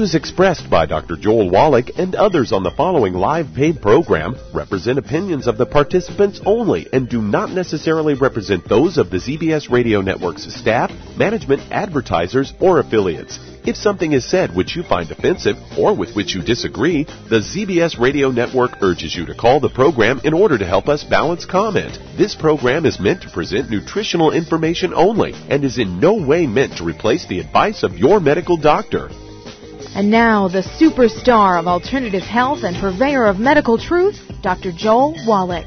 views expressed by Dr. Joel Wallach and others on the following live paid program represent opinions of the participants only and do not necessarily represent those of the ZBS Radio Network's staff, management, advertisers, or affiliates. If something is said which you find offensive or with which you disagree, the ZBS Radio Network urges you to call the program in order to help us balance comment. This program is meant to present nutritional information only and is in no way meant to replace the advice of your medical doctor. And now, the superstar of alternative health and purveyor of medical truth, Dr. Joel Wallach.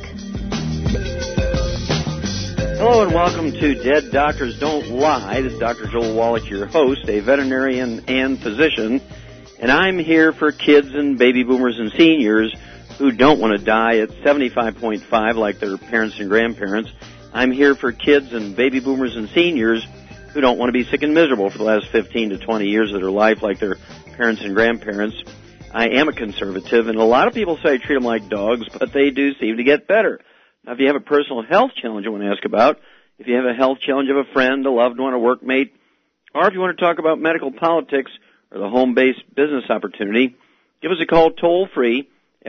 Hello and welcome to Dead Doctors Don't Lie. This is Dr. Joel Wallach, your host, a veterinarian and physician. And I'm here for kids and baby boomers and seniors who don't want to die at 75.5 like their parents and grandparents. I'm here for kids and baby boomers and seniors who don't want to be sick and miserable for the last 15 to 20 years of their life like their parents and grandparents. I am a conservative, and a lot of people say I treat them like dogs, but they do seem to get better. Now, if you have a personal health challenge you want to ask about, if you have a health challenge of a friend, a loved one, a workmate, or if you want to talk about medical politics or the home-based business opportunity, give us a call toll-free at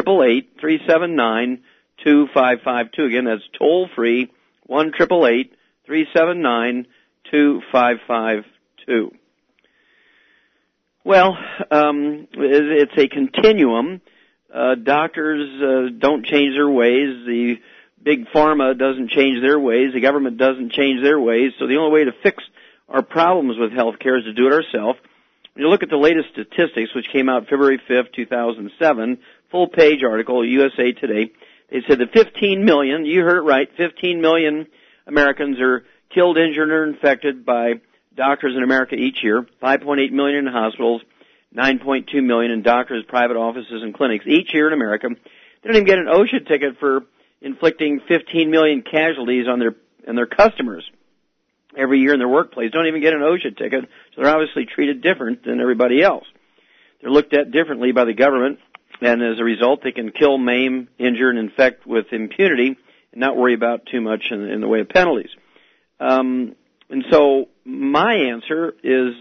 1-888-379-2552. Again, that's toll-free, 1-888-379-2552. Well, it's a continuum. Doctors don't change their ways. The big pharma doesn't change their ways. The government doesn't change their ways. So the only way to fix our problems with healthcare is to do it ourselves. When you look at the latest statistics, which came out February 5th, 2007, full-page article, USA Today, they said that 15 million, you heard it right, 15 million Americans are killed, injured, or infected by doctors in America each year, 5.8 million in hospitals, 9.2 million in doctors, private offices, and clinics each year in America. They don't even get an OSHA ticket for inflicting 15 million casualties on their customers every year in their workplace. Don't even get an OSHA ticket, so they're obviously treated different than everybody else. They're looked at differently by the government, and as a result, they can kill, maim, injure, and infect with impunity and not worry about too much in the way of penalties. And so my answer is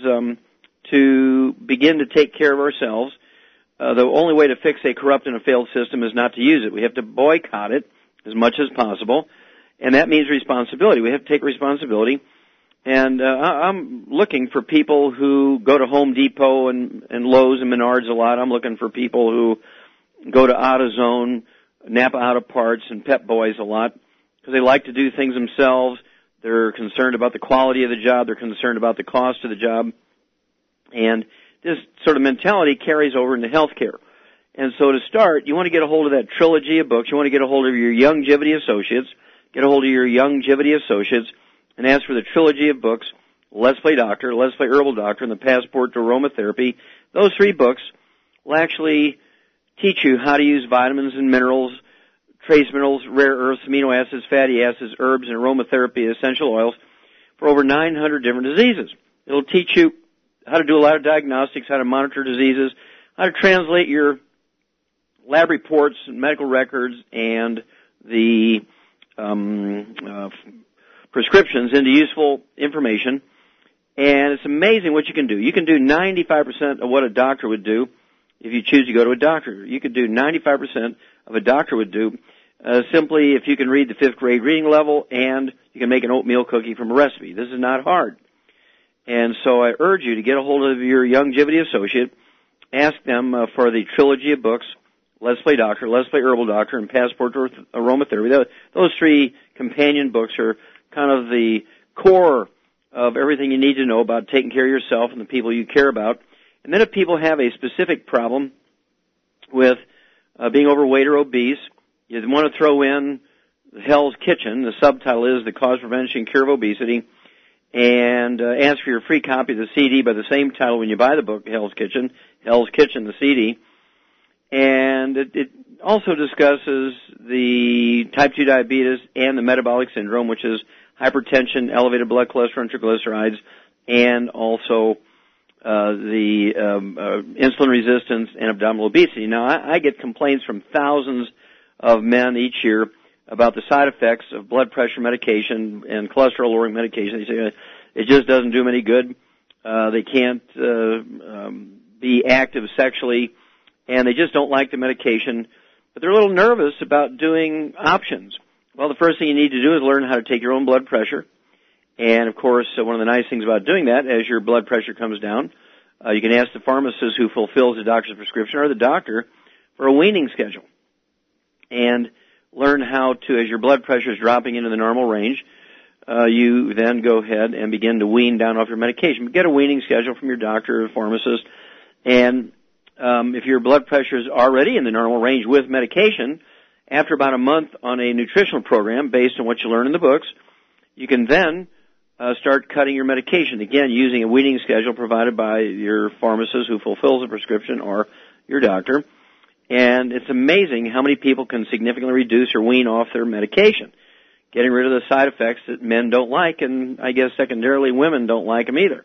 to begin to take care of ourselves. The only way to fix a corrupt and a failed system is not to use it. We have to boycott it as much as possible, and that means responsibility. We have to take responsibility. And I'm looking for people who go to Home Depot and Lowe's and Menards a lot. I'm looking for people who go to AutoZone, Napa Auto Parts, and Pep Boys a lot because they like to do things themselves. They're concerned about the quality of the job. They're concerned about the cost of the job. And this sort of mentality carries over into healthcare. And so to start, you want to get a hold of that trilogy of books. You want to get a hold of your Youngevity Associates. Get a hold of your Youngevity Associates and ask for the trilogy of books, Let's Play Doctor, Let's Play Herbal Doctor, and the Passport to Aromatherapy. Those three books will actually teach you how to use vitamins and minerals, trace minerals, rare earths, amino acids, fatty acids, herbs, and aromatherapy essential oils for over 900 different diseases. It'll teach you how to do a lot of diagnostics, how to monitor diseases, how to translate your lab reports and medical records and the prescriptions into useful information. And it's amazing what you can do. You can do 95% of what a doctor would do if you choose to go to a doctor. You could do 95% of a doctor would do simply if you can read the 5th grade reading level and you can make an oatmeal cookie from a recipe. This is not hard. And so I urge you to get a hold of your Youngevity Associate, ask them for the trilogy of books, Let's Play Doctor, Let's Play Herbal Doctor, and Passport to Aromatherapy. Those three companion books are kind of the core of everything you need to know about taking care of yourself and the people you care about. And then if people have a specific problem with being overweight or obese, you want to throw in Hell's Kitchen. The subtitle is The Cause, Prevention, and Cure of Obesity. And ask for your free copy of the CD by the same title when you buy the book, Hell's Kitchen, the CD. And it also discusses the type 2 diabetes and the metabolic syndrome, which is hypertension, elevated blood cholesterol and triglycerides, and also the insulin resistance and abdominal obesity. Now, I get complaints from thousands of men each year about the side effects of blood pressure medication and cholesterol-lowering medication. They say it just doesn't do them any good. They can't be active sexually, and they just don't like the medication, but they're a little nervous about doing options. Well, the first thing you need to do is learn how to take your own blood pressure. And, of course, one of the nice things about doing that, as your blood pressure comes down, you can ask the pharmacist who fulfills the doctor's prescription or the doctor for a weaning schedule. And learn how to, as your blood pressure is dropping into the normal range, you then go ahead and begin to wean down off your medication. But get a weaning schedule from your doctor or pharmacist. And if your blood pressure is already in the normal range with medication, after about a month on a nutritional program based on what you learn in the books, you can then start cutting your medication, again, using a weaning schedule provided by your pharmacist who fulfills the prescription or your doctor. And it's amazing how many people can significantly reduce or wean off their medication, getting rid of the side effects that men don't like, and I guess secondarily women don't like them either.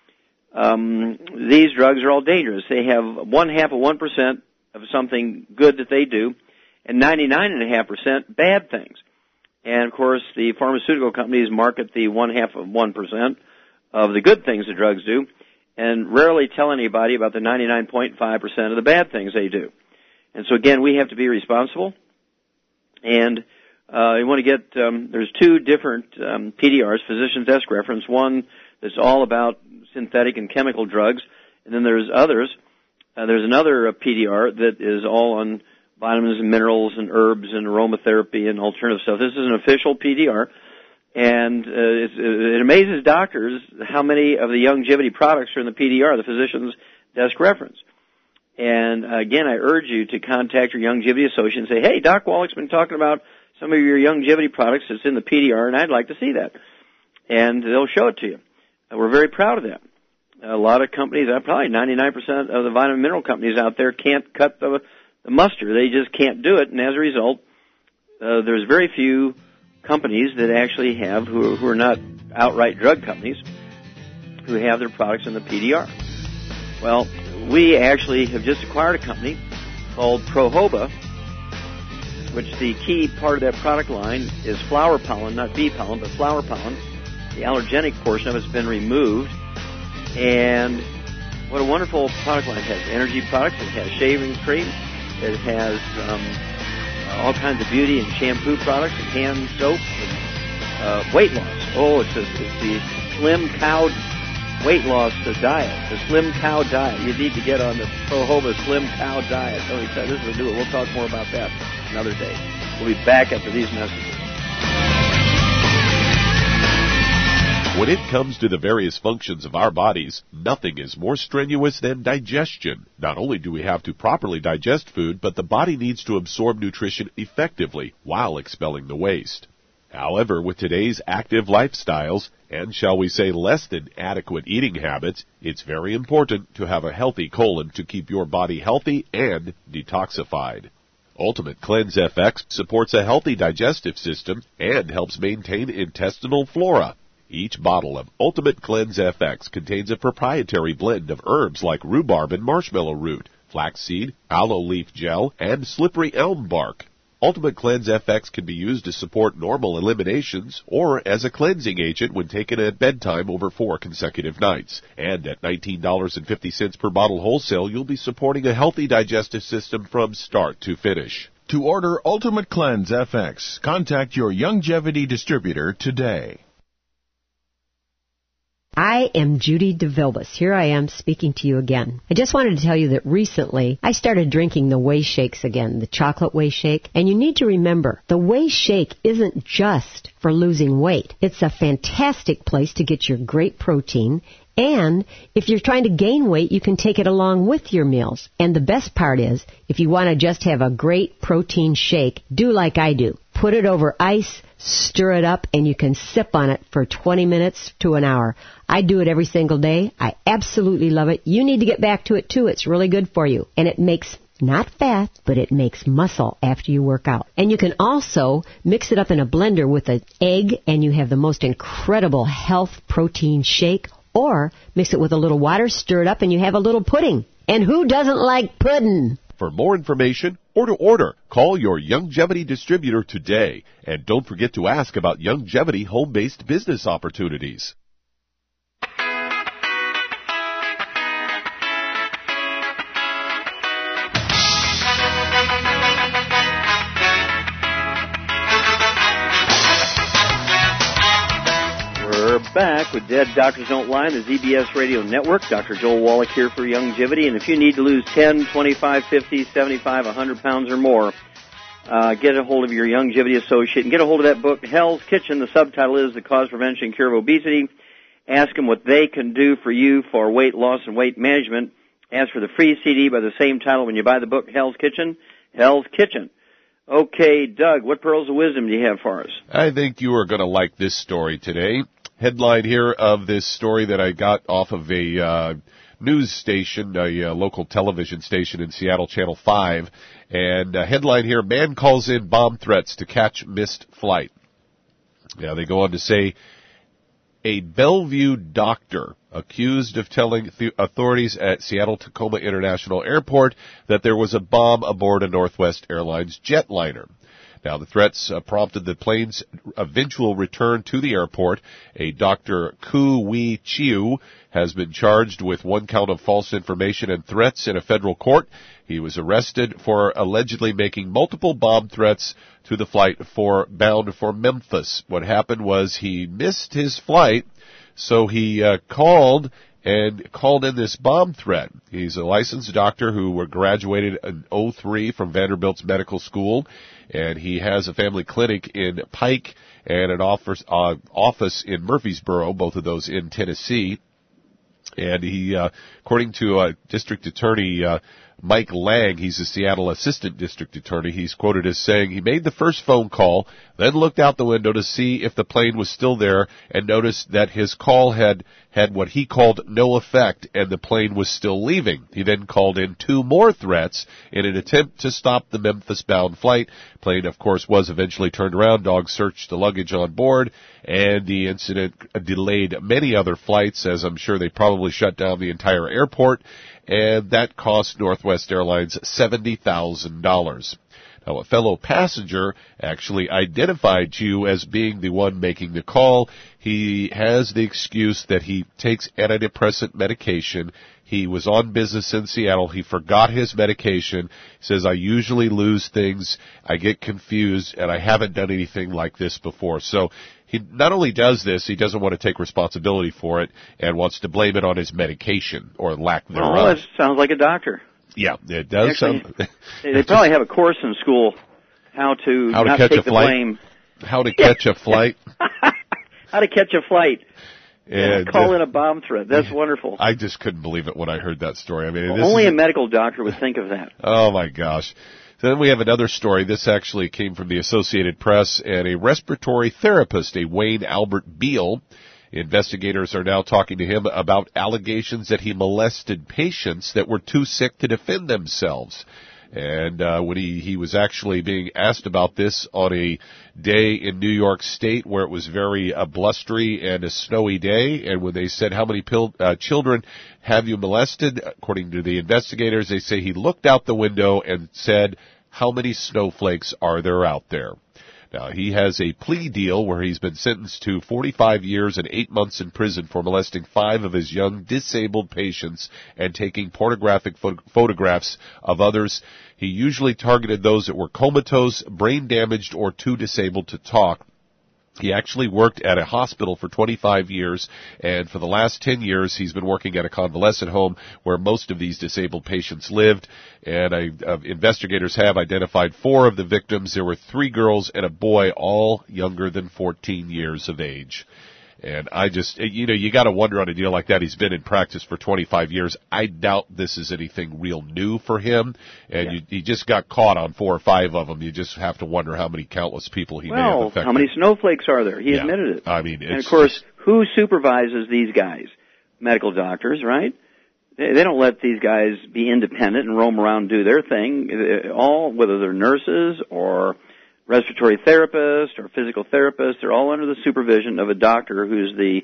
These drugs are all dangerous. They have 0.5% of something good that they do, and 99.5% bad things. And, of course, the pharmaceutical companies market the 0.5% of the good things the drugs do and rarely tell anybody about the 99.5% of the bad things they do. And so, again, we have to be responsible. And you want to get, there's two different PDRs, physician's desk reference, one that's all about synthetic and chemical drugs, and then there's others. There's another PDR that is all on vitamins and minerals and herbs and aromatherapy and alternative stuff. This is an official PDR, and it amazes doctors how many of the longevity products are in the PDR, the physician's desk reference. And again, I urge you to contact your longevity associate and say, hey, Doc Wallach's been talking about some of your longevity products that's in the PDR, and I'd like to see that. And they'll show it to you. We're very proud of that. A lot of companies, probably 99% of the vitamin mineral companies out there can't cut the muster. They just can't do it, and as a result, there's very few companies that actually have, who are not outright drug companies, who have their products in the PDR. Well, we actually have just acquired a company called Prohoba, which the key part of that product line is flower pollen, not bee pollen, but flower pollen. The allergenic portion of it's been removed, and what a wonderful product line. It has energy products, it has shaving cream, it has all kinds of beauty and shampoo products and hand soap and weight loss. Oh, it's the Slim Cow weight loss diet, the Slim Cow diet. You need to get on the Prohoba Slim Cow diet. So he said, this will do it. We'll talk more about that another day. We'll be back after these messages. When it comes to the various functions of our bodies, nothing is more strenuous than digestion. Not only do we have to properly digest food, but the body needs to absorb nutrition effectively while expelling the waste. However, with today's active lifestyles, and shall we say less than adequate eating habits, it's very important to have a healthy colon to keep your body healthy and detoxified. Ultimate Cleanse FX supports a healthy digestive system and helps maintain intestinal flora. Each bottle of Ultimate Cleanse FX contains a proprietary blend of herbs like rhubarb and marshmallow root, flaxseed, aloe leaf gel, and slippery elm bark. Ultimate Cleanse FX can be used to support normal eliminations or as a cleansing agent when taken at bedtime over 4 consecutive nights. And at $19.50 per bottle wholesale, you'll be supporting a healthy digestive system from start to finish. To order Ultimate Cleanse FX, contact your Longevity distributor today. I am Judy DeVilbus. Here I am speaking to you again. I just wanted to tell you that recently I started drinking the Whey Shakes again, the chocolate Whey Shake. And you need to remember, the Whey Shake isn't just for losing weight. It's a fantastic place to get your great protein. And if you're trying to gain weight, you can take it along with your meals. And the best part is, if you want to just have a great protein shake, do like I do. Put it over ice, stir it up, and you can sip on it for 20 minutes to an hour. I do it every single day. I absolutely love it. You need to get back to it, too. It's really good for you. And it makes not fat, but it makes muscle after you work out. And you can also mix it up in a blender with an egg, and you have the most incredible health protein shake. Or mix it with a little water, stir it up, and you have a little pudding. And who doesn't like pudding? For more information or to order, call your Longevity distributor today. And don't forget to ask about Longevity home-based business opportunities. back with Dead Doctors Don't Lie on the ZBS Radio Network. Dr. Joel Wallach here for Youngevity. And if you need to lose 10, 25, 50, 75, 100 pounds or more, get a hold of your Youngevity associate and get a hold of that book, Hell's Kitchen. The subtitle is The Cause, Prevention, and Cure of Obesity. Ask them what they can do for you for weight loss and weight management. Ask for the free CD by the same title when you buy the book, Hell's Kitchen. Hell's Kitchen. Okay, Doug, what pearls of wisdom do you have for us? I think you are going to like this story today. Headline here of this story that I got off of a news station, a local television station in Seattle, Channel 5. And headline here, man calls in bomb threats to catch missed flight. Now, they go on to say, a Bellevue doctor accused of telling authorities at Seattle-Tacoma International Airport that there was a bomb aboard a Northwest Airlines jetliner. Now, the threats prompted the plane's eventual return to the airport. A Dr. Ku Wei Chiu has been charged with one count of false information and threats in a federal court. He was arrested for allegedly making multiple bomb threats to the flight bound for Memphis. What happened was he missed his flight, so he called in this bomb threat. He's a licensed doctor who graduated in 2003 from Vanderbilt's medical school, and he has a family clinic in Pike and an office in Murfreesboro, both of those in Tennessee. And he, according to District Attorney Mike Lang, he's a Seattle Assistant District Attorney, he's quoted as saying he made the first phone call, then looked out the window to see if the plane was still there, and noticed that his call had what he called no effect, and the plane was still leaving. He then called in two more threats in an attempt to stop the Memphis-bound flight. Plane, of course, was eventually turned around. Dogs searched the luggage on board, and the incident delayed many other flights, as I'm sure they probably shut down the entire airport, and that cost Northwest Airlines $70,000. Now, a fellow passenger actually identified you as being the one making the call. He has the excuse that he takes antidepressant medication. He was on business in Seattle. He forgot his medication. He says, I usually lose things. I get confused, and I haven't done anything like this before. So he not only does this, he doesn't want to take responsibility for it and wants to blame it on his medication or lack thereof. Well, that sounds like a doctor. Yeah, it does. Actually, they probably have a course in school how to not catch take a the flight. blame. How to catch a flight. How to catch a flight. And call in a bomb threat. That's wonderful. I just couldn't believe it when I heard that story. I mean, only a medical doctor would think of that. Oh my gosh. Then we have another story. This actually came from the Associated Press, and a respiratory therapist, a Wayne Albert Beal. Investigators are now talking to him about allegations that he molested patients that were too sick to defend themselves. And when he was actually being asked about this on a day in New York State where it was very blustery and a snowy day, and when they said, how many children have you molested? According to the investigators, they say he looked out the window and said, how many snowflakes are there out there? Now, he has a plea deal where he's been sentenced to 45 years and 8 months in prison for molesting 5 of his young disabled patients and taking pornographic photographs of others. He usually targeted those that were comatose, brain damaged, or too disabled to talk. He actually worked at a hospital for 25 years, and for the last 10 years, he's been working at a convalescent home where most of these disabled patients lived. And investigators have identified 4 of the victims. There were 3 girls and a boy, all younger than 14 years of age. And I just, you got to wonder on a deal like that. He's been in practice for 25 years. I doubt this is anything real new for him. And he just got caught on 4 or 5 of them. You just have to wonder how many countless people he may have affected. How many snowflakes are there? He admitted it. I mean, and of course, who supervises these guys? Medical doctors, right? They don't let these guys be independent and roam around and do their thing. All, whether they're nurses or respiratory therapist or physical therapist, they're all under the supervision of a doctor who's the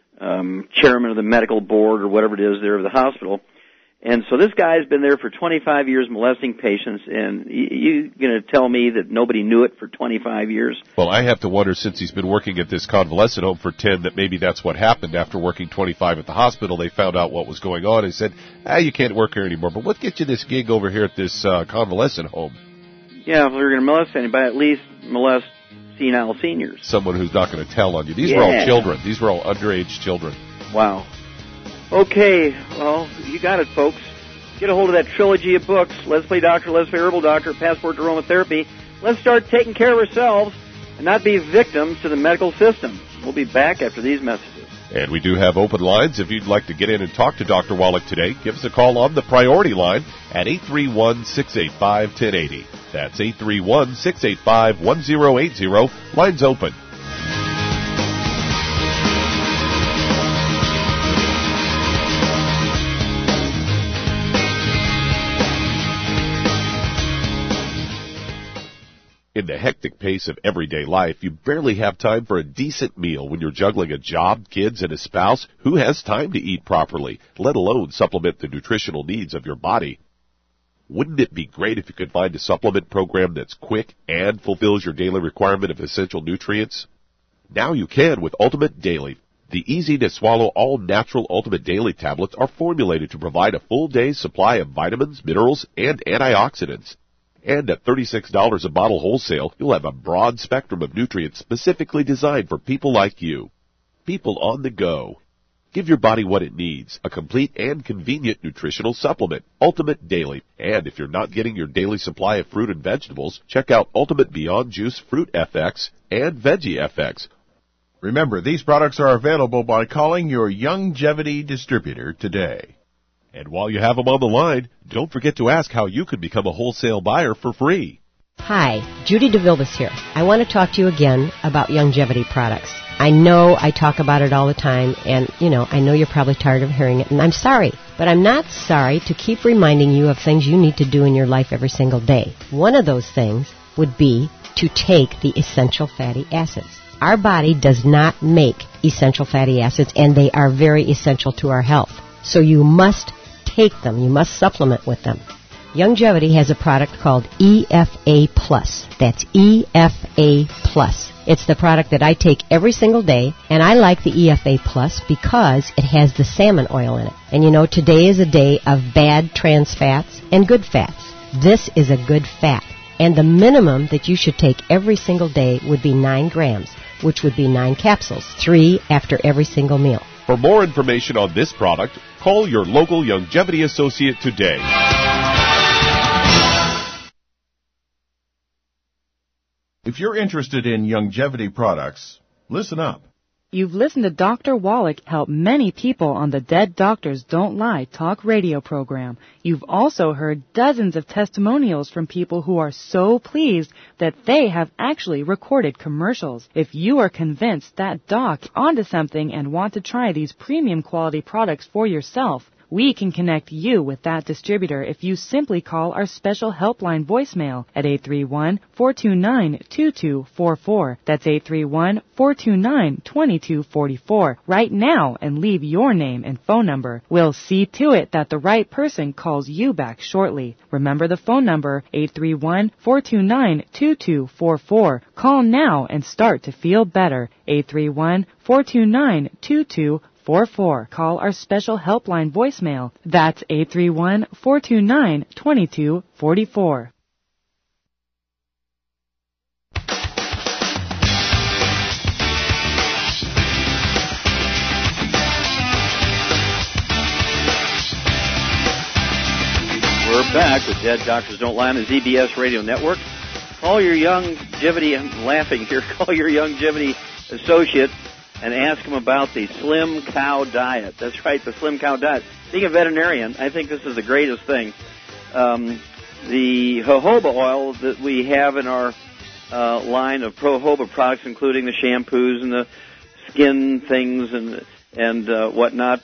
chairman of the medical board or whatever it is there of the hospital. And so this guy's been there for 25 years molesting patients, and you going to tell me that nobody knew it for 25 years? Well, I have to wonder, since he's been working at this convalescent home for 10, that maybe that's what happened. After working 25 at the hospital, they found out what was going on and said, you can't work here anymore, but let's get you this gig over here at this convalescent home. Yeah, if you're going to molest anybody, at least molest senile seniors. Someone who's not going to tell on you. These were all children. These were all underage children. Wow. Okay, well, you got it, folks. Get a hold of that trilogy of books, Let's Play Doctor, Let's Play Herbal Doctor, Passport to Aromatherapy. Let's start taking care of ourselves and not be victims to the medical system. We'll be back after these messages. And we do have open lines. If you'd like to get in and talk to Dr. Wallach today, give us a call on the priority line at 831-685-1080. That's 831-685-1080. Lines open. In the hectic pace of everyday life, you barely have time for a decent meal when you're juggling a job, kids, and a spouse. Who has time to eat properly, let alone supplement the nutritional needs of your body? Wouldn't it be great if you could find a supplement program that's quick and fulfills your daily requirement of essential nutrients? Now you can with Ultimate Daily. The easy-to-swallow all-natural Ultimate Daily tablets are formulated to provide a full day's supply of vitamins, minerals, and antioxidants. And at $36 a bottle wholesale, you'll have a broad spectrum of nutrients specifically designed for people like you. People on the go. Give your body what it needs, a complete and convenient nutritional supplement, Ultimate Daily. And if you're not getting your daily supply of fruit and vegetables, check out Ultimate Beyond Juice Fruit FX and Veggie FX. Remember, these products are available by calling your Youngevity distributor today. And while you have them on the line, don't forget to ask how you can become a wholesale buyer for free. Hi, Judy DeVilbiss here. I want to talk to you again about Youngevity products. I know I talk about it all the time, and, I know you're probably tired of hearing it, and I'm sorry. But I'm not sorry to keep reminding you of things you need to do in your life every single day. One of those things would be to take the essential fatty acids. Our body does not make essential fatty acids, and they are very essential to our health. So you must take them. You must supplement with them. Youngevity has a product called EFA Plus. That's EFA Plus. It's the product that I take every single day, and I like the EFA Plus because it has the salmon oil in it. And today is a day of bad trans fats and good fats. This is a good fat. And the minimum that you should take every single day would be 9 grams, which would be 9 capsules, 3 after every single meal. For more information on this product, call your local Youngevity associate today. If you're interested in Youngevity products, listen up. You've listened to Dr. Wallach help many people on the Dead Doctors Don't Lie talk radio program. You've also heard dozens of testimonials from people who are so pleased that they have actually recorded commercials. If you are convinced that doc's onto something and want to try these premium quality products for yourself, we can connect you with that distributor if you simply call our special helpline voicemail at 831-429-2244. That's 831-429-2244 right now and leave your name and phone number. We'll see to it that the right person calls you back shortly. Remember the phone number, 831-429-2244. Call now and start to feel better. 831-429-2244. Call our special helpline voicemail. That's 831-429-2244. We're back with Dead Doctors Don't Lie on the ZBS Radio Network. Call your Youngevity, I'm laughing here, call your Youngevity associate and ask them about the Slim Cow Diet. That's right, the Slim Cow Diet. Being a veterinarian, I think this is the greatest thing. The jojoba oil that we have in our line of pro-jojoba products, including the shampoos and the skin things and whatnot,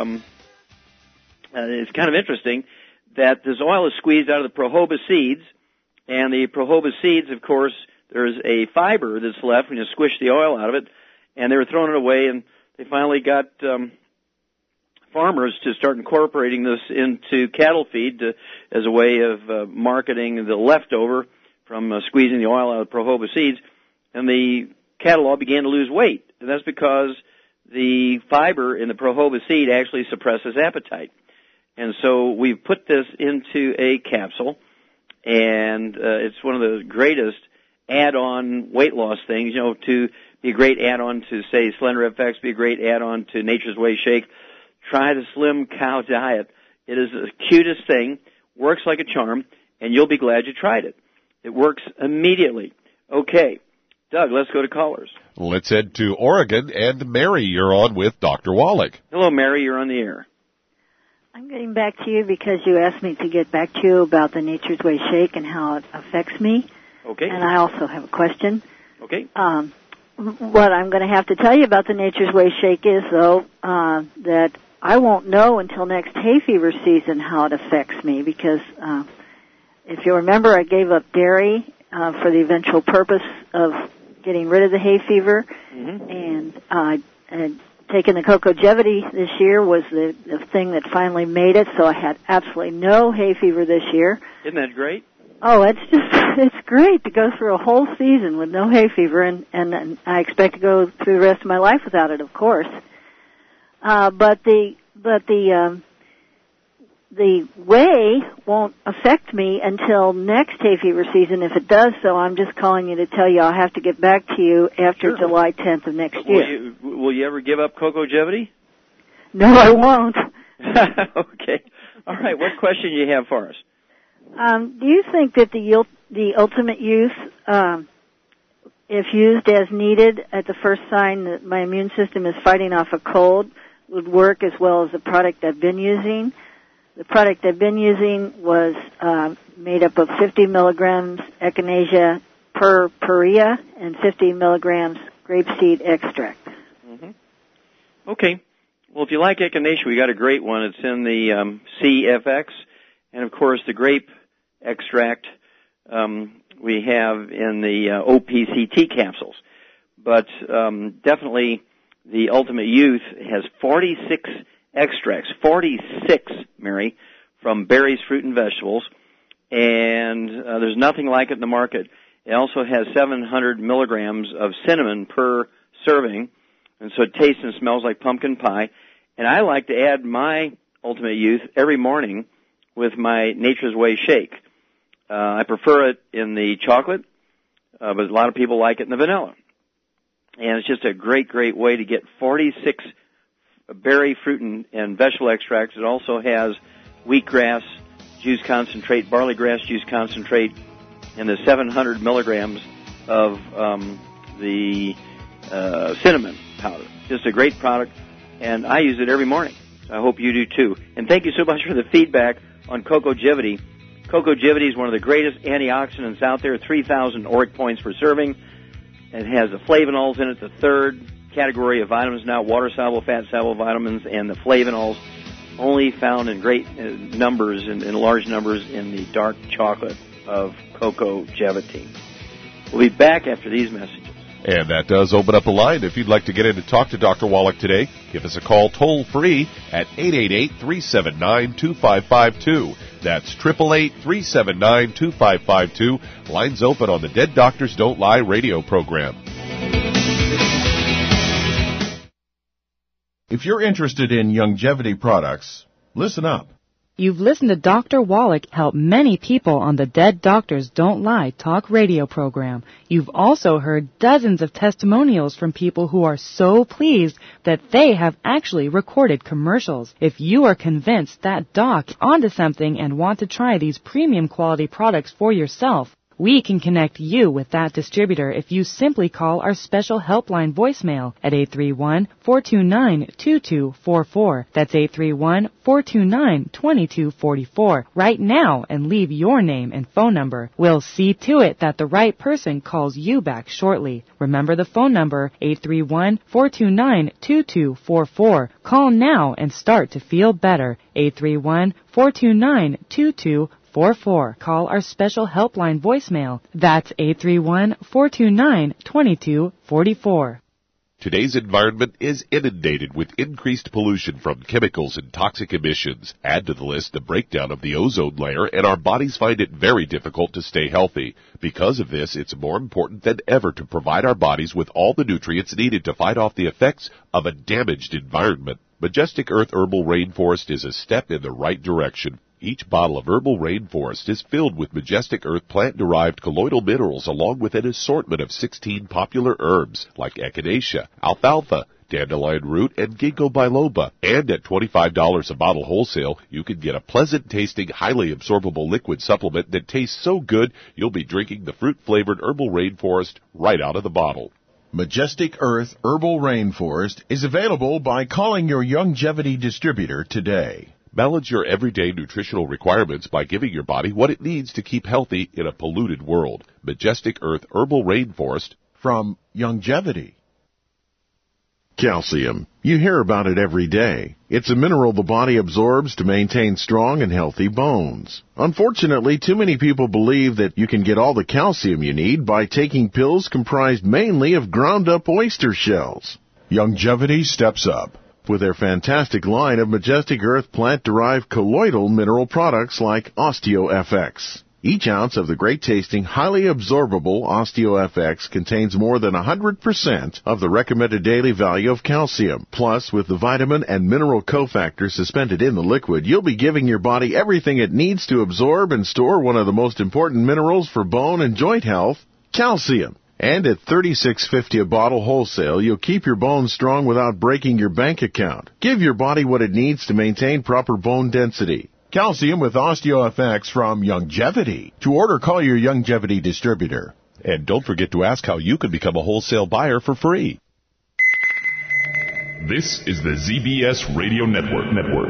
it's kind of interesting that this oil is squeezed out of the jojoba seeds, and the jojoba seeds, of course, there's a fiber that's left when you squish the oil out of it, and they were throwing it away, and they finally got farmers to start incorporating this into cattle feed as a way of marketing the leftover from squeezing the oil out of the jojoba seeds, and the cattle all began to lose weight, and that's because the fiber in the jojoba seed actually suppresses appetite. And so we've put this into a capsule, and it's one of the greatest add-on weight loss things, to be a great add-on to, say, Slender FX, be a great add-on to Nature's Way Shake. Try the Slim Cow Diet. It is the cutest thing, works like a charm, and you'll be glad you tried it. It works immediately. Okay, Doug, let's go to callers. Let's head to Oregon, and Mary, you're on with Dr. Wallach. Hello, Mary, you're on the air. I'm getting back to you because you asked me to get back to you about the Nature's Way Shake and how it affects me. Okay. And I also have a question. Okay. What I'm going to have to tell you about the Nature's Way Shake is, though, that I won't know until next hay fever season how it affects me because if you remember, I gave up dairy for the eventual purpose of getting rid of the hay fever, and taking the Cocogevity this year was the thing that finally made it, so I had absolutely no hay fever this year. Isn't that great? Oh, it's great to go through a whole season with no hay fever, and I expect to go through the rest of my life without it, of course. But the whey won't affect me until next hay fever season. If it does so, I'm just calling you to tell you I'll have to get back to you after July 10th of next year. Will you ever give up Cocogevity? No, I won't. Okay. All right. What question do you have for us? Do you think that the ultimate use, if used as needed at the first sign that my immune system is fighting off a cold, would work as well as the product I've been using? The product I've been using was made up of 50 milligrams echinacea per purea and 50 milligrams grapeseed extract. Mm-hmm. Okay. Well, if you like echinacea, we got a great one. It's in the CFX. And, of course, the grape extract we have in the OPCT capsules. But definitely the Ultimate Youth has 46 extracts, 46, Mary, from berries, fruit, and vegetables. And there's nothing like it in the market. It also has 700 milligrams of cinnamon per serving. And so it tastes and smells like pumpkin pie. And I like to add my Ultimate Youth every morning with my Nature's Way shake. I prefer it in the chocolate, but a lot of people like it in the vanilla. And it's just a great, great way to get 46 berry, fruit, and vegetable extracts. It also has wheatgrass juice concentrate, barley grass juice concentrate, and the 700 milligrams of the cinnamon powder. Just a great product, and I use it every morning. I hope you do too. And thank you so much for the feedback on Cocogevity. Cocogevity is one of the greatest antioxidants out there, 3,000 ORAC points per serving. It has the flavonols in it, the third category of vitamins now, water-soluble, fat-soluble vitamins, and the flavonols only found in great numbers, in large numbers, in the dark chocolate of Cocogevity. We'll be back after these messages. And that does open up a line. If you'd like to get in to talk to Dr. Wallach today, give us a call toll-free at 888-379-2552. That's 888-379-2552. Lines open on the Dead Doctors Don't Lie radio program. If you're interested in longevity products, listen up. You've listened to Dr. Wallach help many people on the Dead Doctors Don't Lie talk radio program. You've also heard dozens of testimonials from people who are so pleased that they have actually recorded commercials. If you are convinced that doc is onto something and want to try these premium quality products for yourself, we can connect you with that distributor if you simply call our special helpline voicemail at 831-429-2244. That's 831-429-2244 right now and leave your name and phone number. We'll see to it that the right person calls you back shortly. Remember the phone number, 831-429-2244. Call now and start to feel better. 831-429-2244. Call our special helpline voicemail. That's 831-429-2244. Today's environment is inundated with increased pollution from chemicals and toxic emissions. Add to the list the breakdown of the ozone layer, and our bodies find it very difficult to stay healthy. Because of this, it's more important than ever to provide our bodies with all the nutrients needed to fight off the effects of a damaged environment. Majestic Earth Herbal Rainforest is a step in the right direction. Each bottle of Herbal Rainforest is filled with Majestic Earth plant-derived colloidal minerals along with an assortment of 16 popular herbs like echinacea, alfalfa, dandelion root, and ginkgo biloba. And at $25 a bottle wholesale, you can get a pleasant-tasting, highly absorbable liquid supplement that tastes so good you'll be drinking the fruit-flavored Herbal Rainforest right out of the bottle. Majestic Earth Herbal Rainforest is available by calling your Youngevity distributor today. Balance your everyday nutritional requirements by giving your body what it needs to keep healthy in a polluted world. Majestic Earth Herbal Rainforest from Youngevity. Calcium. You hear about it every day. It's a mineral the body absorbs to maintain strong and healthy bones. Unfortunately, too many people believe that you can get all the calcium you need by taking pills comprised mainly of ground-up oyster shells. Youngevity steps up with their fantastic line of Majestic Earth plant-derived colloidal mineral products like OsteoFX. Each ounce of the great-tasting, highly absorbable OsteoFX contains more than 100% of the recommended daily value of calcium. Plus, with the vitamin and mineral cofactors suspended in the liquid, you'll be giving your body everything it needs to absorb and store one of the most important minerals for bone and joint health, calcium. And at $36.50 a bottle wholesale, you'll keep your bones strong without breaking your bank account. Give your body what it needs to maintain proper bone density. Calcium with OsteoFX from Youngevity. To order, call your Youngevity distributor. And don't forget to ask how you can become a wholesale buyer for free. This is the ZBS Radio Network.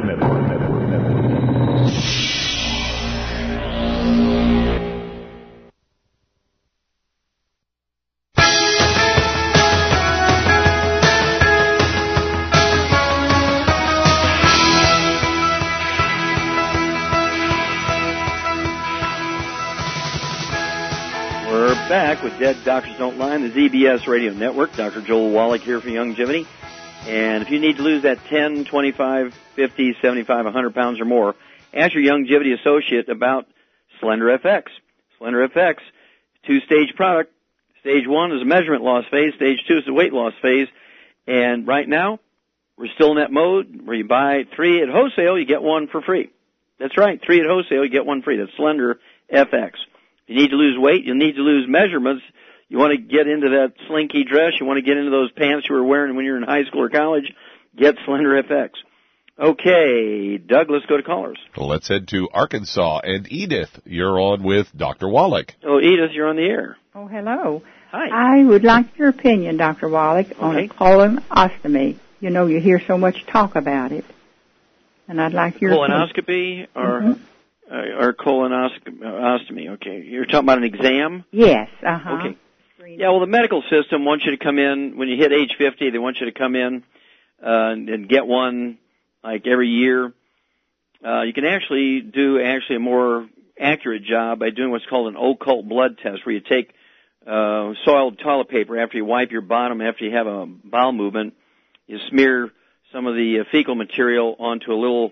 Back with Dead Doctors Don't Lie on the ZBS Radio Network. Dr. Joel Wallach here for Youngevity. And if you need to lose that 10, 25, 50, 75, 100 pounds or more, ask your Youngevity associate about Slender FX. Slender FX, two-stage product. Stage 1 is a measurement loss phase. Stage 2 is the weight loss phase. And right now, we're still in that mode where you buy 3 at wholesale, you get 1 for free. That's right, 3 at wholesale, you get 1 free. That's Slender FX. If you need to lose weight, you'll need to lose measurements. You want to get into that slinky dress. You want to get into those pants you were wearing when you were in high school or college. Get Slender FX. Okay, Doug, let's go to callers. Well, let's head to Arkansas. And Edith, you're on with Dr. Wallach. Oh, Edith, you're on the air. Oh, hello. Hi. I would like your opinion, Dr. Wallach, on a colonostomy. You know, you hear so much talk about it. And I'd like your colonoscopy or... Or colonostomy, okay. You're talking about an exam? Yes, uh-huh. Okay. Yeah, well, the medical system wants you to come in, when you hit age 50, they want you to come in and get one, like, every year. You can actually do a more accurate job by doing what's called an occult blood test, where you take soiled toilet paper after you wipe your bottom, after you have a bowel movement, you smear some of the fecal material onto a little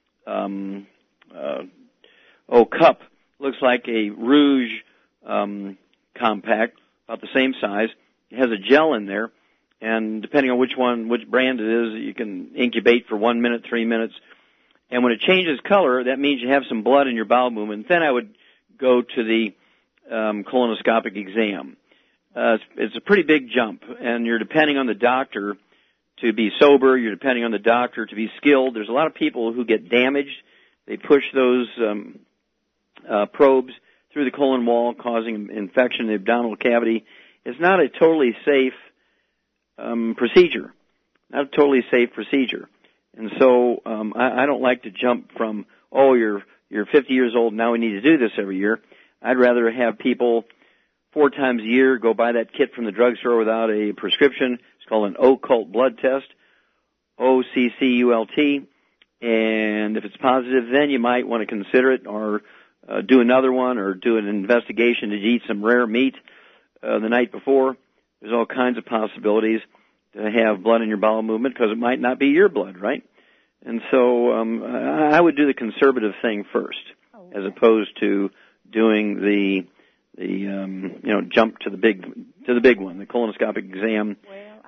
cup. Looks like a Rouge compact, about the same size. It has a gel in there, and depending on which brand it is, you can incubate for 1 minute, 3 minutes. And when it changes color, that means you have some blood in your bowel movement. Then I would go to the colonoscopic exam. It's a pretty big jump, and you're depending on the doctor to be sober. You're depending on the doctor to be skilled. There's a lot of people who get damaged. They push those probes through the colon wall, causing infection in the abdominal cavity. It's not a totally safe procedure. Not a totally safe procedure. And so I don't like to jump from, you're 50 years old, now we need to do this every year. I'd rather have people 4 times a year go buy that kit from the drugstore without a prescription. It's called an occult blood test, OCCULT. And if it's positive, then you might want to consider it, or do another one, or do an investigation to eat some rare meat the night before. There's all kinds of possibilities to have blood in your bowel movement, because it might not be your blood, right? And so I would do the conservative thing first, as opposed to doing the jump to the big one, the colonoscopic exam.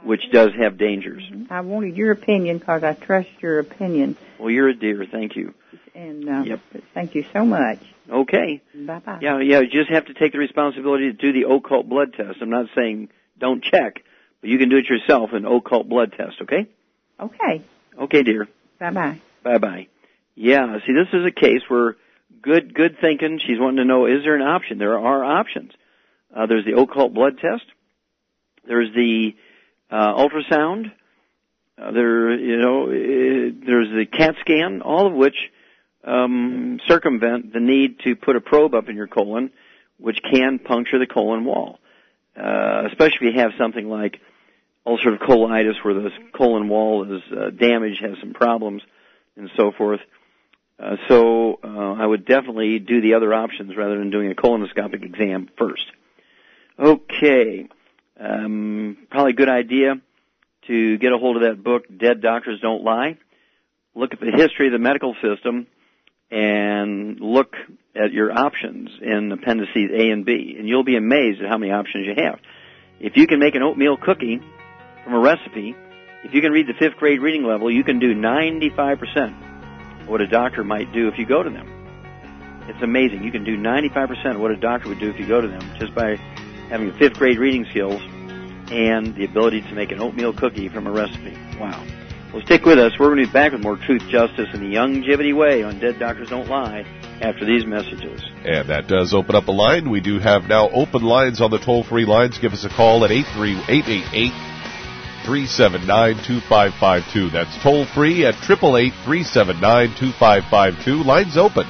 which does have dangers. I wanted your opinion because I trust your opinion. Well, you're a dear. Thank you. And thank you so much. Okay. Bye-bye. Yeah, you just have to take the responsibility to do the occult blood test. I'm not saying don't check, but you can do it yourself, an occult blood test, okay? Okay. Okay, dear. Bye-bye. Bye-bye. Yeah, see, this is a case where good thinking. She's wanting to know, is there an option? There are options. There's the occult blood test. There's the ultrasound. There's the CAT scan, all of which circumvent the need to put a probe up in your colon, which can puncture the colon wall, especially if you have something like ulcerative colitis where the colon wall is damaged, has some problems, and so forth. So I would definitely do the other options rather than doing a colonoscopic exam first. Okay. Probably a good idea to get a hold of that book, Dead Doctors Don't Lie. Look at the history of the medical system and look at your options in appendices A and B, and you'll be amazed at how many options you have. If you can make an oatmeal cookie from a recipe, if you can read the 5th grade reading level, you can do 95% of what a doctor might do if you go to them. It's amazing. You can do 95% of what a doctor would do if you go to them just by having the 5th grade reading skills and the ability to make an oatmeal cookie from a recipe. Wow. Well, stick with us. We're going to be back with more Truth, Justice, and the Youngevity Way on Dead Doctors Don't Lie after these messages. And that does open up a line. We do have now open lines on the toll-free lines. Give us a call at 888-379-2552. That's toll-free at 888-379-2552. Lines open.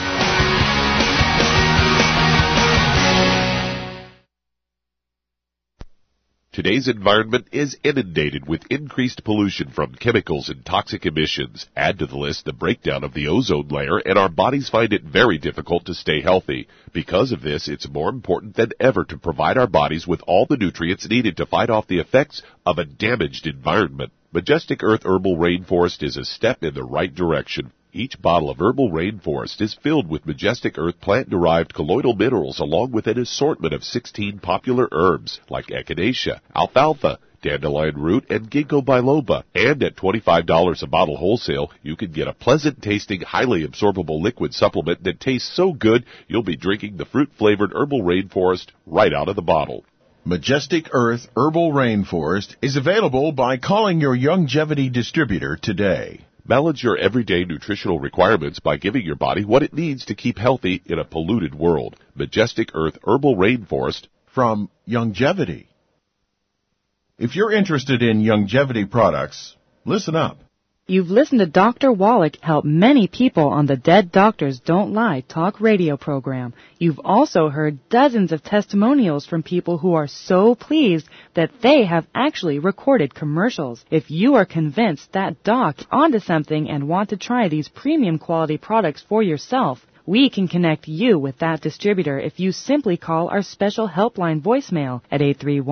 Today's environment is inundated with increased pollution from chemicals and toxic emissions. Add to the list the breakdown of the ozone layer, and our bodies find it very difficult to stay healthy. Because of this, it's more important than ever to provide our bodies with all the nutrients needed to fight off the effects of a damaged environment. Majestic Earth Herbal Rainforest is a step in the right direction. Each bottle of Herbal Rainforest is filled with Majestic Earth plant-derived colloidal minerals along with an assortment of 16 popular herbs like echinacea, alfalfa, dandelion root, and ginkgo biloba. And at $25 a bottle wholesale, you can get a pleasant-tasting, highly absorbable liquid supplement that tastes so good you'll be drinking the fruit-flavored Herbal Rainforest right out of the bottle. Majestic Earth Herbal Rainforest is available by calling your Youngevity distributor today. Balance your everyday nutritional requirements by giving your body what it needs to keep healthy in a polluted world. Majestic Earth Herbal Rainforest from Youngevity. If you're interested in Youngevity products, listen up. You've listened to Dr. Wallach help many people on the Dead Doctors Don't Lie talk radio program. You've also heard dozens of testimonials from people who are so pleased that they have actually recorded commercials. If you are convinced that doc onto something and want to try these premium quality products for yourself, we can connect you with that distributor if you simply call our special helpline voicemail at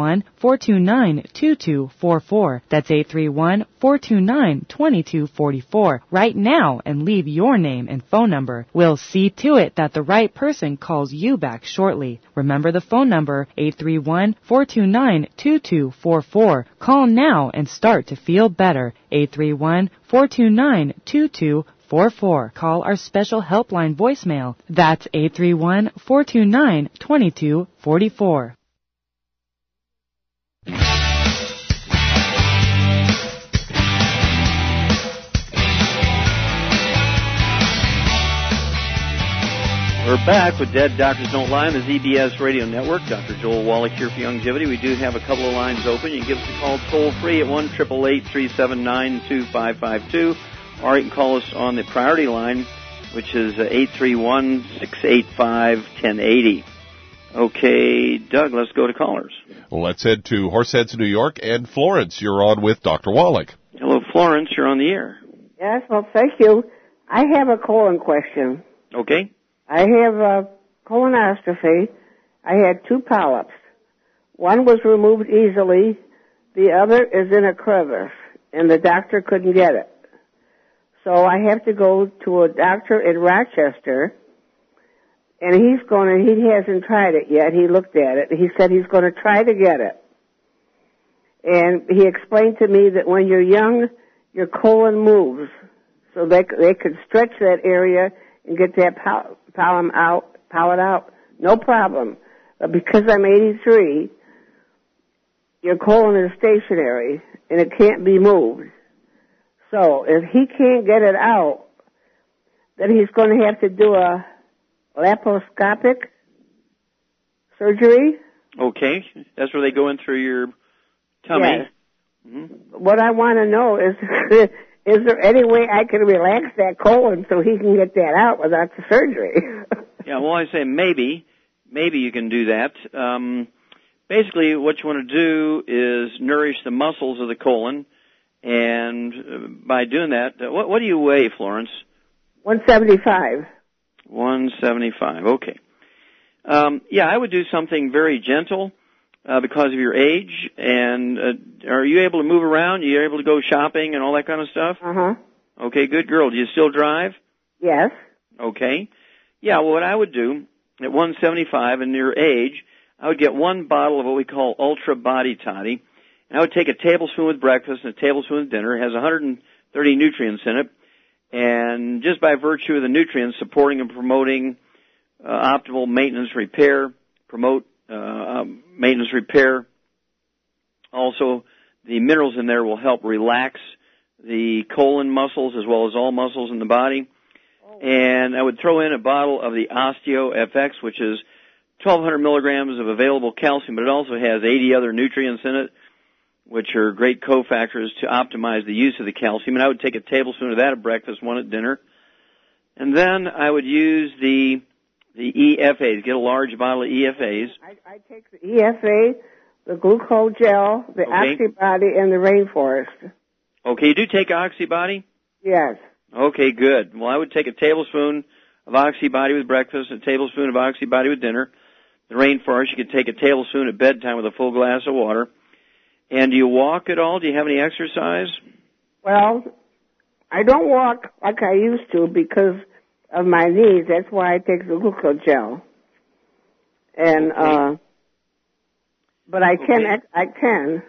831-429-2244. That's 831-429-2244 right now and leave your name and phone number. We'll see to it that the right person calls you back shortly. Remember the phone number, 831-429-2244. Call now and start to feel better. 831-429-2244. Call our special helpline voicemail. That's 831-429-2244. We're back with Dead Doctors Don't Lie on the ZBS Radio Network. Dr. Joel Wallach here for Youngevity. We do have a couple of lines open. You can give us a call toll-free at 1-888-379-2552. Or you can call us on the priority line, which is 831-685-1080. Okay, Doug, let's go to callers. Well, let's head to Horseheads, New York. And Florence, you're on with Dr. Wallach. Hello, Florence. You're on the air. Yes, well, thank you. I have a colon question. Okay. I have a colonoscopy. I had 2 polyps. One was removed easily. The other is in a crevice, and the doctor couldn't get it. So I have to go to a doctor in Rochester, and he hasn't tried it yet. He looked at it. He said he's going to try to get it. And he explained to me that when you're young, your colon moves. So they could stretch that area and get that pollen out. No problem. But because I'm 83, your colon is stationary and it can't be moved. So if he can't get it out, then he's going to have to do a laparoscopic surgery. Okay. That's where they go in through your tummy. Yes. Mm-hmm. What I want to know is there any way I can relax that colon so he can get that out without the surgery? Yeah, well, I say maybe you can do that. Basically, what you want to do is nourish the muscles of the colon, and by doing that, what do you weigh, Florence? 175. 175, okay. Yeah, I would do something very gentle because of your age, and are you able to move around? Are you able to go shopping and all that kind of stuff? Uh-huh. Okay, good girl. Do you still drive? Yes. Okay. Yeah, well, what I would do at 175 and your age, I would get one bottle of what we call Ultra Body Toddy, and I would take a tablespoon with breakfast and a tablespoon with dinner. It has 130 nutrients in it, and just by virtue of the nutrients supporting and promoting optimal maintenance repair, promote maintenance repair. Also, the minerals in there will help relax the colon muscles as well as all muscles in the body. And I would throw in a bottle of the Osteo FX, which is 1,200 milligrams of available calcium, but it also has 80 other nutrients in it, which are great cofactors to optimize the use of the calcium. And I would take a tablespoon of that at breakfast, one at dinner. And then I would use the EFAs, get a large bottle of EFAs. I take the EFA, the Glucogel, the Oxybody, and the Rainforest. Okay, you do take Oxybody? Yes. Okay, good. Well, I would take a tablespoon of Oxybody with breakfast, a tablespoon of Oxybody with dinner. The Rainforest, you could take a tablespoon at bedtime with a full glass of water. And do you walk at all? Do you have any exercise? Well, I don't walk like I used to because of my knees. That's why I take the Glucogel. And, but I can.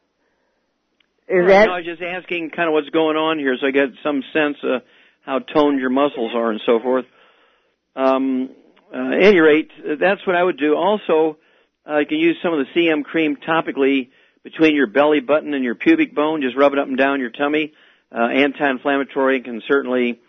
Is that? No, I was just asking kind of what's going on here so I get some sense of how toned your muscles are and so forth. At any rate, that's what I would do. Also, you can use some of the CM cream topically between your belly button and your pubic bone. Just rub it up and down your tummy. Anti-inflammatory can certainly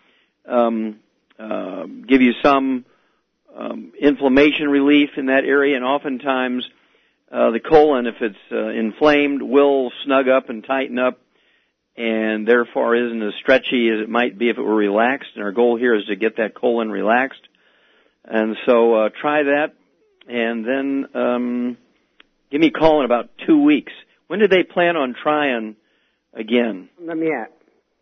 give you some inflammation relief in that area, and oftentimes the colon, if it's inflamed, will snug up and tighten up, and therefore isn't as stretchy as it might be if it were relaxed. And our goal here is to get that colon relaxed. And so try that, and then give me a call in about 2 weeks. When do they plan on trying again? Them yet.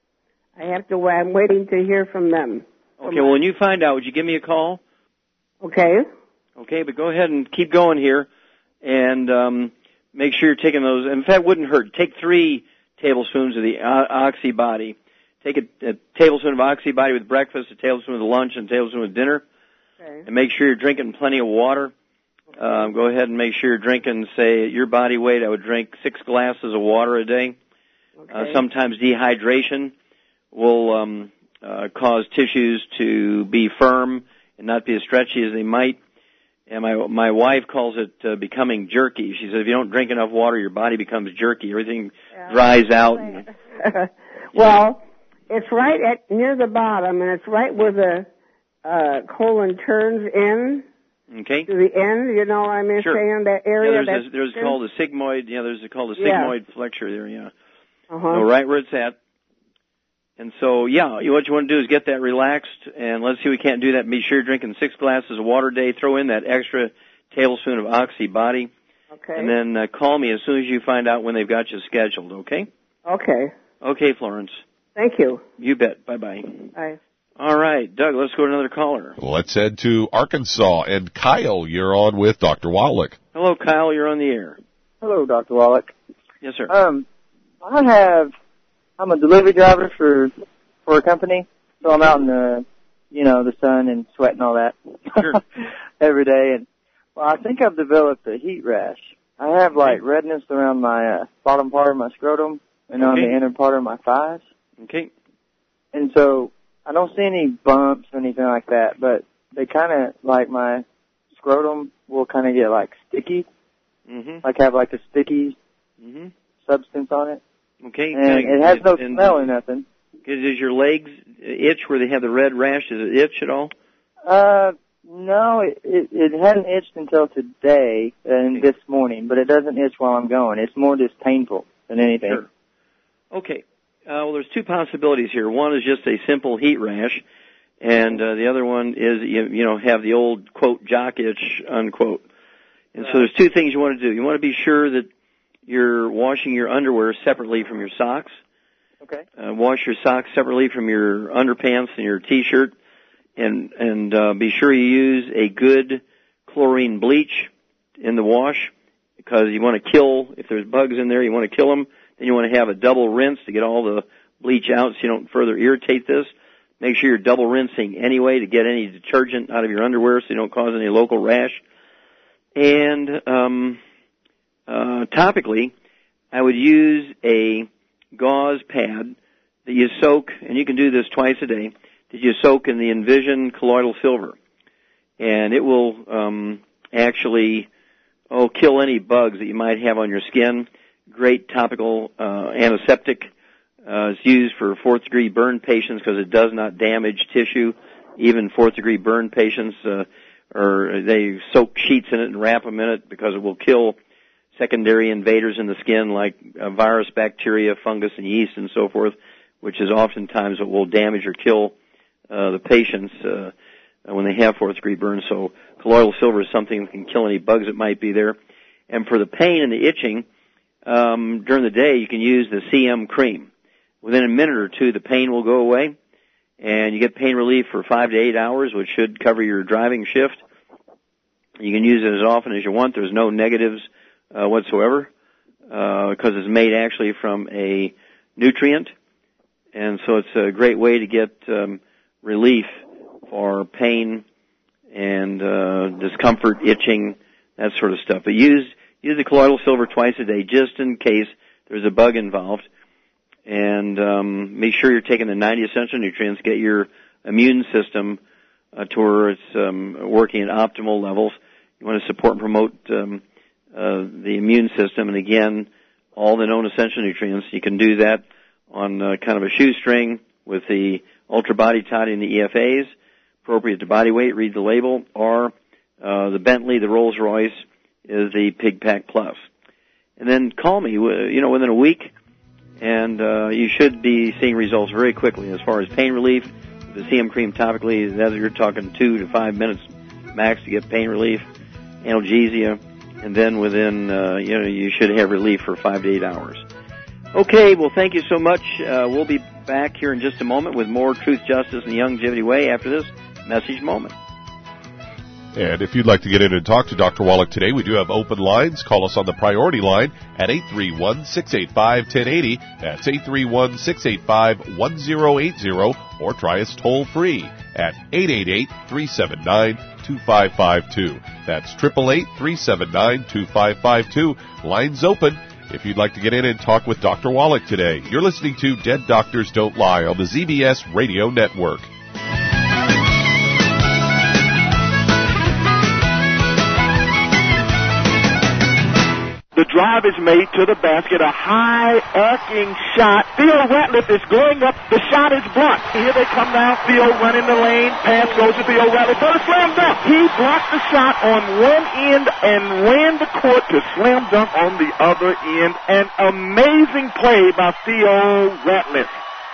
I'm waiting to hear from them. Okay, well, when you find out, would you give me a call? Okay. Okay, but go ahead and keep going here, and make sure you're taking those. In fact, it wouldn't hurt. Take 3 tablespoons of the Oxybody. Take a tablespoon of Oxybody with breakfast, a tablespoon with lunch, and a tablespoon with dinner. Okay. And make sure you're drinking plenty of water. Okay. Go ahead and make sure you're drinking, say, at your body weight, I would drink 6 glasses of water a day. Okay. Sometimes dehydration will cause tissues to be firm and not be as stretchy as they might. And my wife calls it becoming jerky. She says if you don't drink enough water, your body becomes jerky. Everything dries out. Well, it's right near the bottom, and it's right where the colon turns in. Okay. To the end, you know what I'm saying, that area. Yeah, there's called the sigmoid. Yeah, there's called the sigmoid flexure there. Yeah. Uh-huh. So right where it's at. And so, yeah, what you want to do is get that relaxed, and let's see if we can't do that. Be sure you're drinking 6 glasses of water a day. Throw in that extra tablespoon of Oxybody. Okay. And then call me as soon as you find out when they've got you scheduled, okay? Okay. Okay, Florence. Thank you. You bet. Bye-bye. Bye. All right, Doug, let's go to another caller. Let's head to Arkansas. And Kyle, you're on with Dr. Wallach. Hello, Kyle. You're on the air. Hello, Dr. Wallach. Yes, sir. I'm a delivery driver for a company, so I'm out in the sun and sweat and all that Sure. every day. And well, I think I've developed a heat rash, I have like redness around my bottom part of my scrotum and on the inner part of my thighs. Okay. And so I don't see any bumps or anything like that, but they kind of, like my scrotum will kind of get like sticky, like have like a sticky substance on it. Okay. And it has no smell or nothing. Does your legs itch where they have the red rash? Does it itch at all? No, it hadn't itched until today and this morning, but it doesn't itch while I'm going. It's more just painful than anything. Sure. Okay. Well, there's two possibilities here. One is just a simple heat rash, and the other one is, you know, have the old, quote, jock itch, unquote. And so there's two things you want to do. You want to be sure that you're washing your underwear separately from your socks. Okay. Wash your socks separately from your underpants and your T-shirt, and be sure you use a good chlorine bleach in the wash, because you want to kill, if there's bugs in there, you want to kill them. Then you want to have a double rinse to get all the bleach out so you don't further irritate this. Make sure you're double rinsing anyway to get any detergent out of your underwear so you don't cause any local rash. And topically, I would use a gauze pad that you soak, and you can do this twice a day, that you soak in the Envision Colloidal Silver. And it will actually kill any bugs that you might have on your skin. Great topical antiseptic. It's used for fourth-degree burn patients because it does not damage tissue. Even fourth-degree burn patients, or they soak sheets in it and wrap them in it because it will kill secondary invaders in the skin like virus, bacteria, fungus, and yeast and so forth, which is oftentimes what will damage or kill the patients when they have fourth-degree burns. So colloidal silver is something that can kill any bugs that might be there. And for the pain and the itching, during the day, you can use the CM cream. Within a minute or two, the pain will go away, and you get pain relief for 5 to 8 hours, which should cover your driving shift. You can use it as often as you want. There's no negatives whatsoever, because it's made actually from a nutrient, and so it's a great way to get relief for pain and discomfort, itching, that sort of stuff. But use the colloidal silver twice a day just in case there's a bug involved. And make sure you're taking the 90 essential nutrients, get your immune system to where it's working at optimal levels. You want to support and promote the immune system. And again, all the known essential nutrients. You can do that on kind of a shoestring with the Ultra Body Toddy and the EFAs, appropriate to body weight, read the label, or the Bentley, the Rolls Royce, is the Pig Pack Plus. And then call me, within a week, and you should be seeing results very quickly. As far as pain relief, the CM cream topically, you're talking 2 to 5 minutes max to get pain relief, analgesia, and then within, you should have relief for 5 to 8 hours. Okay, well, thank you so much. We'll be back here in just a moment with more Truth, Justice, and the Youngevity Way after this message moment. And if you'd like to get in and talk to Dr. Wallach today, we do have open lines. Call us on the priority line at 831-685-1080. That's 831-685-1080. Or try us toll free at 888-379-2552. That's 888-379-2552. Lines open if you'd like to get in and talk with Dr. Wallach today. You're listening to Dead Doctors Don't Lie on the ZBS Radio Network. The drive is made to the basket, a high arcing shot. Theo Ratliff is going up. The shot is blocked. Here they come now. Theo running the lane. Pass goes to Theo Ratliff for the slam dunk. He blocked the shot on one end and ran the court to slam dunk on the other end. An amazing play by Theo Ratliff.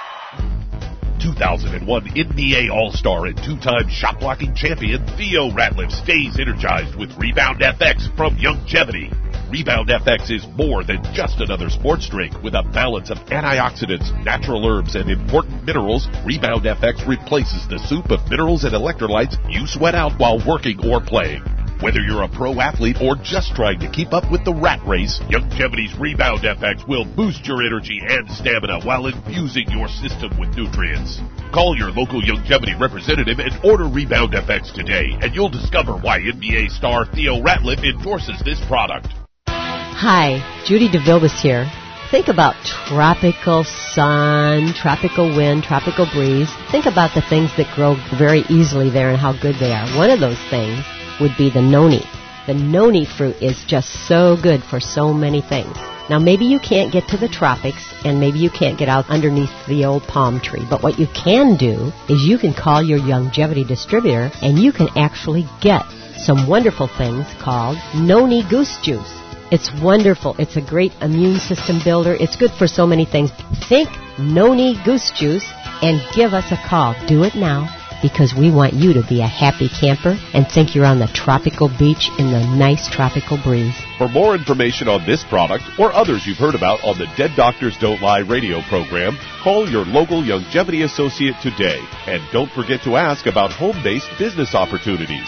2001 NBA All-Star and two-time shot-blocking champion Theo Ratliff stays energized with Rebound FX from Youngevity. Rebound FX is more than just another sports drink. With a balance of antioxidants, natural herbs, and important minerals, Rebound FX replaces the soup of minerals and electrolytes you sweat out while working or playing. Whether you're a pro athlete or just trying to keep up with the rat race, Youngevity's Rebound FX will boost your energy and stamina while infusing your system with nutrients. Call your local Youngevity representative and order Rebound FX today, and you'll discover why NBA star Theo Ratliff endorses this product. Hi, Judy DeVilbiss here. Think about tropical sun, tropical wind, tropical breeze. Think about the things that grow very easily there and how good they are. One of those things would be the noni. The noni fruit is just so good for so many things. Now, maybe you can't get to the tropics, and maybe you can't get out underneath the old palm tree, but what you can do is you can call your longevity distributor, and you can actually get some wonderful things called noni goose juice. It's wonderful. It's a great immune system builder. It's good for so many things. Think noni goose juice and give us a call. Do it now, because we want you to be a happy camper and think you're on the tropical beach in the nice tropical breeze. For more information on this product or others you've heard about on the Dead Doctors Don't Lie radio program, call your local longevity associate today. And don't forget to ask about home-based business opportunities.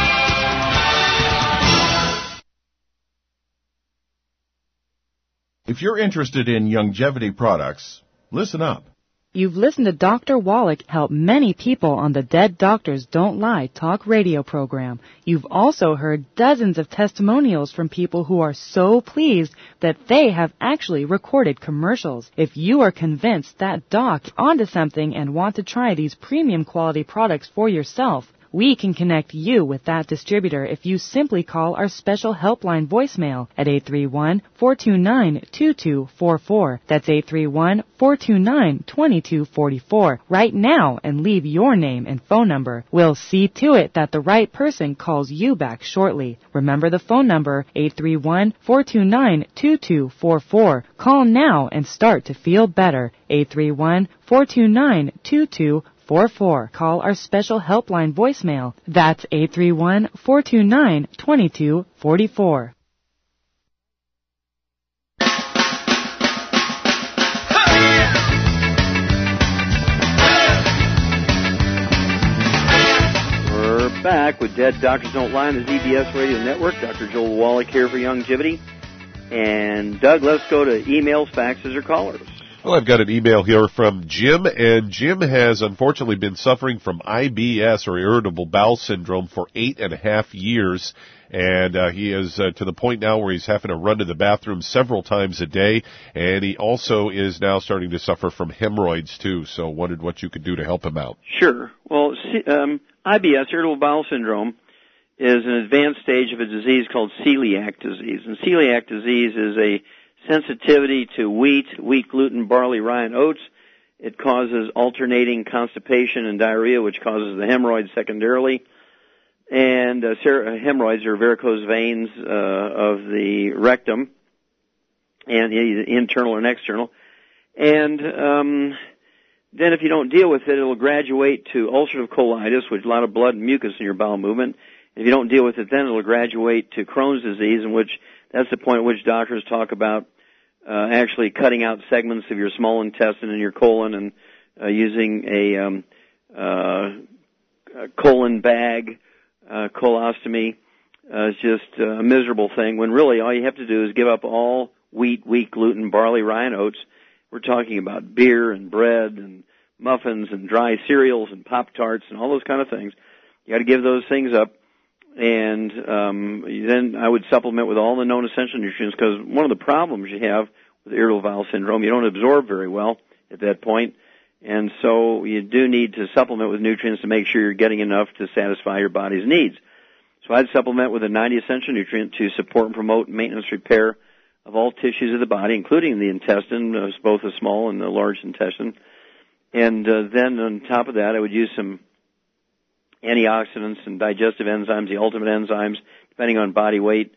If you're interested in longevity products, listen up. You've listened to Dr. Wallach help many people on the Dead Doctors Don't Lie talk radio program. You've also heard dozens of testimonials from people who are so pleased that they have actually recorded commercials. If you are convinced that Doc's onto something and want to try these premium quality products for yourself, we can connect you with that distributor if you simply call our special helpline voicemail at 831-429-2244. That's 831-429-2244 right now and leave your name and phone number. We'll see to it that the right person calls you back shortly. Remember the phone number, 831-429-2244. Call now and start to feel better. 831-429-2244. Call our special helpline voicemail. That's 831-429-2244. We're back with Dead Doctors Don't Lie on the ZBS Radio Network. Dr. Joel Wallach here for Longevity. And Doug, let's go to emails, faxes, or callers. Well, I've got an email here from Jim, and Jim has unfortunately been suffering from IBS, or irritable bowel syndrome, for 8.5 years. And he is to the point now where he's having to run to the bathroom several times a day. And he also is now starting to suffer from hemorrhoids, too. So wondered what you could do to help him out. Sure. Well, IBS, irritable bowel syndrome, is an advanced stage of a disease called celiac disease. And celiac disease is a sensitivity to wheat, gluten, barley, rye, and oats. It causes alternating constipation and diarrhea, which causes the hemorrhoids secondarily. And hemorrhoids are varicose veins of the rectum, and either internal or external. And then if you don't deal with it, it'll graduate to ulcerative colitis, which is a lot of blood and mucus in your bowel movement. If you don't deal with it, then it'll graduate to Crohn's disease, in which that's the point at which doctors talk about actually cutting out segments of your small intestine and your colon and using a colon bag, colostomy. It's just a miserable thing, when really all you have to do is give up all wheat, gluten, barley, rye, and oats. We're talking about beer and bread and muffins and dry cereals and Pop-Tarts and all those kind of things. You got to give those things up. And then I would supplement with all the known essential nutrients, because one of the problems you have with irritable bowel syndrome, you don't absorb very well at that point, and so you do need to supplement with nutrients to make sure you're getting enough to satisfy your body's needs. So I'd supplement with a 90 essential nutrient to support and promote maintenance repair of all tissues of the body, including the intestine, both the small and the large intestine. And then on top of that, I would use some antioxidants and digestive enzymes, the ultimate enzymes, depending on body weight.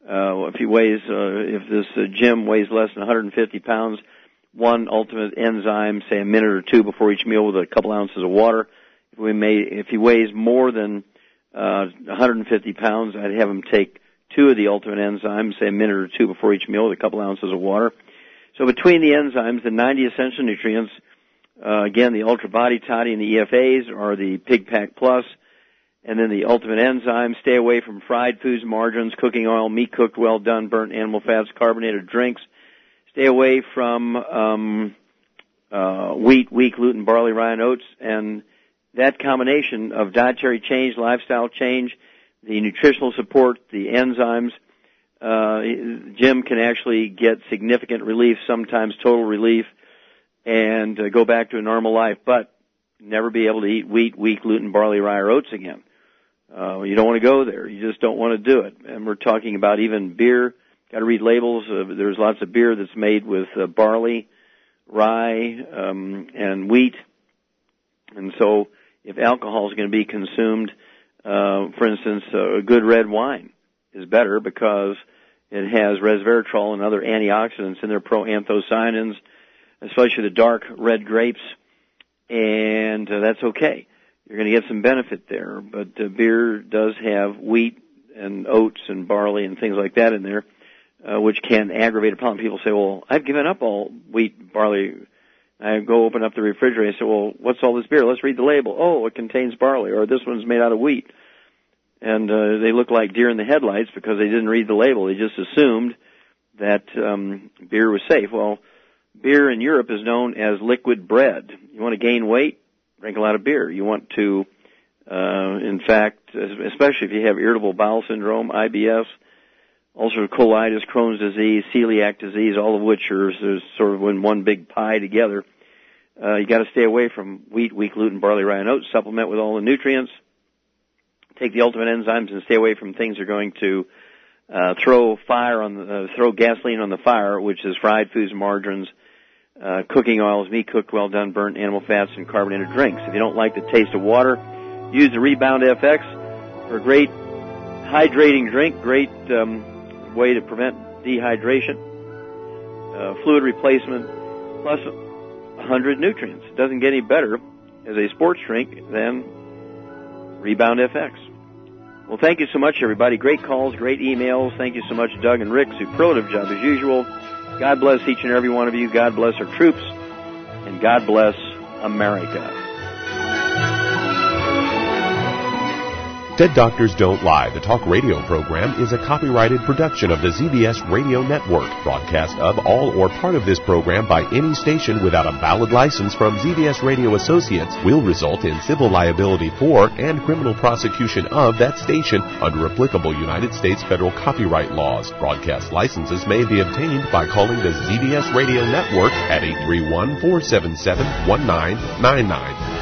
If this Jim weighs less than 150 pounds, one ultimate enzyme, say a minute or two before each meal with a couple ounces of water. If he weighs more than 150 pounds, I'd have him take two of the ultimate enzymes, say a minute or two before each meal with a couple ounces of water. So between the enzymes, the 90 essential nutrients, again, the Ultra Body Toddy and the EFAs, or the Pig Pack Plus, and then the ultimate enzymes. Stay away from fried foods, margarines, cooking oil, meat cooked well done, burnt animal fats, carbonated drinks. Stay away from wheat, gluten, barley, rye, and oats. And that combination of dietary change, lifestyle change, the nutritional support, the enzymes, Jim can actually get significant relief, sometimes total relief, and go back to a normal life, but never be able to eat wheat, gluten, barley, rye, or oats again. You don't want to go there. You just don't want to do it. And we're talking about even beer. Got to read labels. There's lots of beer that's made with barley, rye, and wheat. And so if alcohol is going to be consumed, for instance, a good red wine is better because it has resveratrol and other antioxidants in there, proanthocyanins, especially the dark red grapes, and that's okay. You're going to get some benefit there, but beer does have wheat and oats and barley and things like that in there, which can aggravate a problem. People say, well, I've given up all wheat, barley. I go open up the refrigerator and say, well, what's all this beer? Let's read the label. Oh, it contains barley, or this one's made out of wheat. And they look like deer in the headlights because they didn't read the label. They just assumed that beer was safe. Well, beer in Europe is known as liquid bread. You want to gain weight? Drink a lot of beer. You want to, in fact, especially if you have irritable bowel syndrome, IBS, ulcerative colitis, Crohn's disease, celiac disease, all of which are sort of in one big pie together, you got to stay away from wheat, gluten, barley, rye, and oats. Supplement with all the nutrients. Take the ultimate enzymes and stay away from things that are going to throw gasoline on the fire, which is fried foods, margarines, cooking oils, meat cooked, well done, burnt animal fats, and carbonated drinks. If you don't like the taste of water, use the Rebound FX for a great hydrating drink, great way to prevent dehydration, fluid replacement, plus 100 nutrients. It doesn't get any better as a sports drink than Rebound FX. Well, thank you so much, everybody. Great calls, great emails. Thank you so much, Doug and Rick. Superlative job as usual. God bless each and every one of you. God bless our troops. And God bless America. Dead Doctors Don't Lie, the talk radio program, is a copyrighted production of the ZBS Radio Network. Broadcast of all or part of this program by any station without a valid license from ZBS Radio Associates will result in civil liability for and criminal prosecution of that station under applicable United States federal copyright laws. Broadcast licenses may be obtained by calling the ZBS Radio Network at 831-477-1999.